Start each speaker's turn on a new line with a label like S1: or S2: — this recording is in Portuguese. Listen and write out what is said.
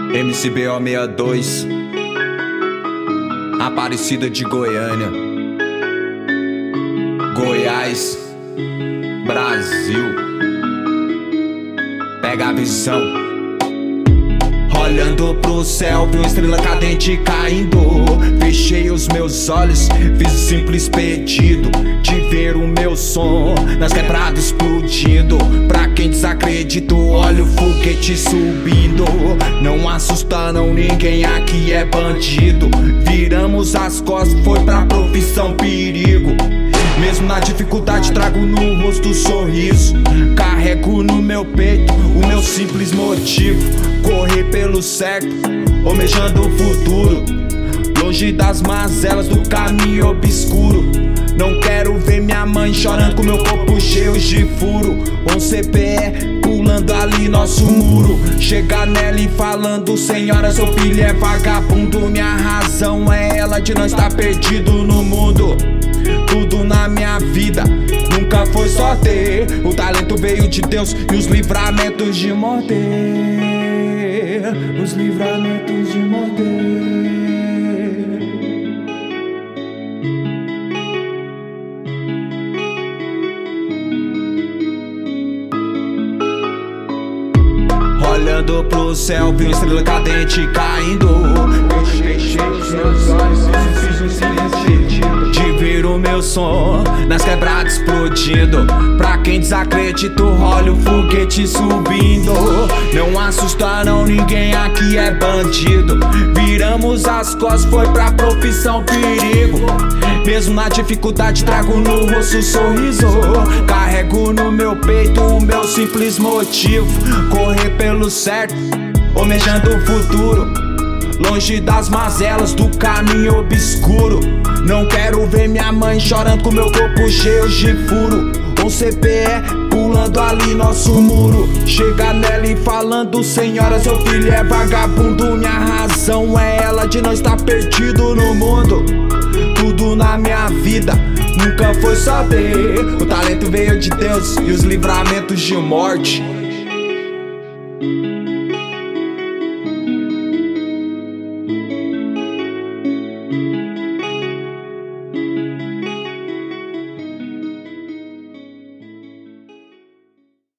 S1: MCBO 62, Aparecida de Goiânia, Goiás, Brasil. Pega a visão. Olhando pro céu, vi uma estrela cadente caindo. Fechei os meus olhos, fiz o simples pedido de ver o meu som nas quebradas explodindo. Pra quem desacredita, olha o foguete subindo. Não assusta não, ninguém aqui é bandido. Viramos as costas, foi pra profissão perigo. Mesmo na dificuldade trago no rosto sorriso. Carrego no meu peito o meu simples motivo: correr pelo certo, almejando o futuro, longe das mazelas do caminho obscuro. Não quero ver minha mãe chorando com meu corpo cheio de furo. Um CPE pulando ali nosso muro. Chegar nela e falando: senhora, seu filho é vagabundo. Minha razão é ela de não estar perdido no mundo. Tudo na minha vida nunca foi só ter. O talento veio de Deus e os livramentos de morder. Os livramentos de morder. Olhando pro céu, vi uma estrela cadente caindo. Fechei os meus olhos, fiz um silêncio de ver o meu som nas quebradas explodindo. Pra quem desacredita, olha o foguete subindo. Não assusta não, ninguém aqui é bandido. Viramos as costas, foi pra profissão perigo. Mesmo na dificuldade trago no rosto sorriso. Carrego no meu peito o meu simples motivo: correr pelo certo, almejando o futuro, longe das mazelas do caminho obscuro. Não quero ver minha mãe chorando com meu corpo cheio de furo. Um CPE pulando ali nosso muro. Chega nela e falando: senhora, seu filho é vagabundo. Minha razão é ela de não estar perdido no mundo. Tudo na minha vida nunca foi só ter. O talento veio de Deus e os livramentos de morte.